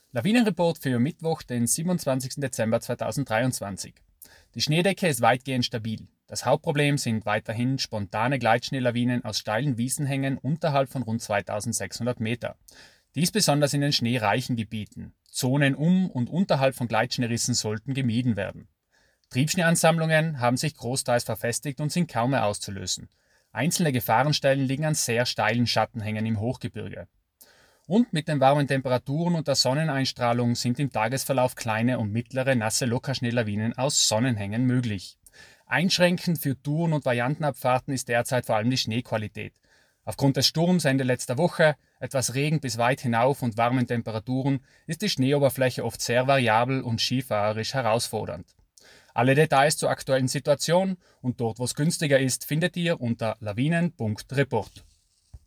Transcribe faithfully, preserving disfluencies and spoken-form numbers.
Lawinenreport für Mittwoch, den siebenundzwanzigsten Dezember zweitausenddreiundzwanzig. Die Schneedecke ist weitgehend stabil. Das Hauptproblem sind weiterhin spontane Gleitschneelawinen aus steilen Wiesenhängen unterhalb von rund zweitausendsechshundert Meter. Dies besonders in den schneereichen Gebieten. Zonen um und unterhalb von Gleitschneerissen sollten gemieden werden. Triebschneeansammlungen haben sich großteils verfestigt und sind kaum mehr auszulösen. Einzelne Gefahrenstellen liegen an sehr steilen Schattenhängen im Hochgebirge. Und mit den warmen Temperaturen und der Sonneneinstrahlung sind im Tagesverlauf kleine und mittlere nasse Lockerschneelawinen aus Sonnenhängen möglich. Einschränkend für Touren- und Variantenabfahrten ist derzeit vor allem die Schneequalität. Aufgrund des Sturms Ende letzter Woche, etwas Regen bis weit hinauf und warmen Temperaturen ist die Schneeoberfläche oft sehr variabel und skifahrerisch herausfordernd. Alle Details zur aktuellen Situation und dort, wo es günstiger ist, findet ihr unter lawinen punkt report.